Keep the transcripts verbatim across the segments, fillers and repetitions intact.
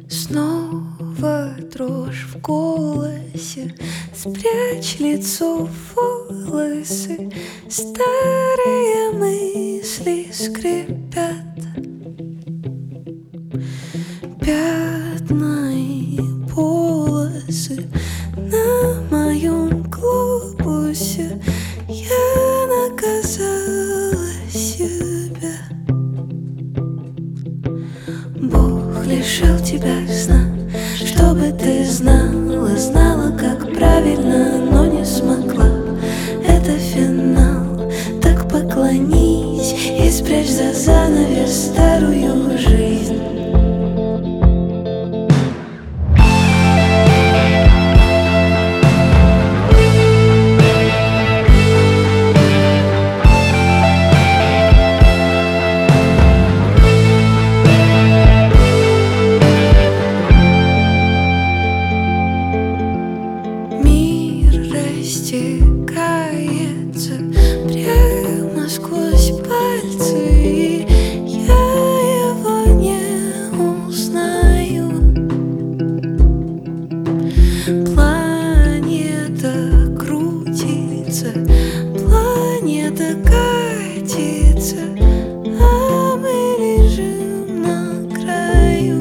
Снова дрожь в голосе, спрячь лицо в волосы. Старые мысли скрипят, пятна и полосы на моем глобусе. Я наказала себя. Бог лишил тебя сна, чтобы ты знала, знала, как правильно, но не смогла. Это финал, так поклонись и спрячь за занавес старую жизнь. Растекается прямо сквозь пальцы, и я его не узнаю. Планета крутится, планета катится, а мы лежим на краю.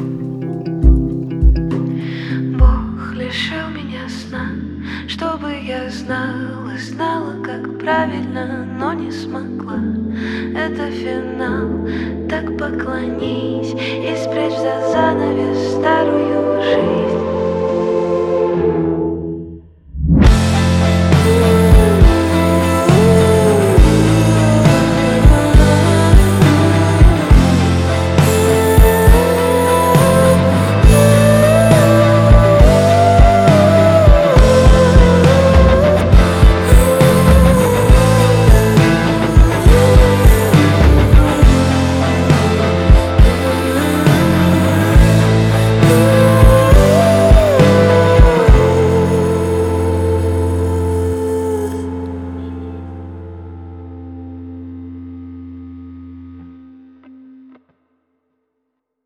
Бог лишил меня сна, чтобы я знала, знала, как правильно, но не смогла. Это финал, так поклонись и спрячь за занавес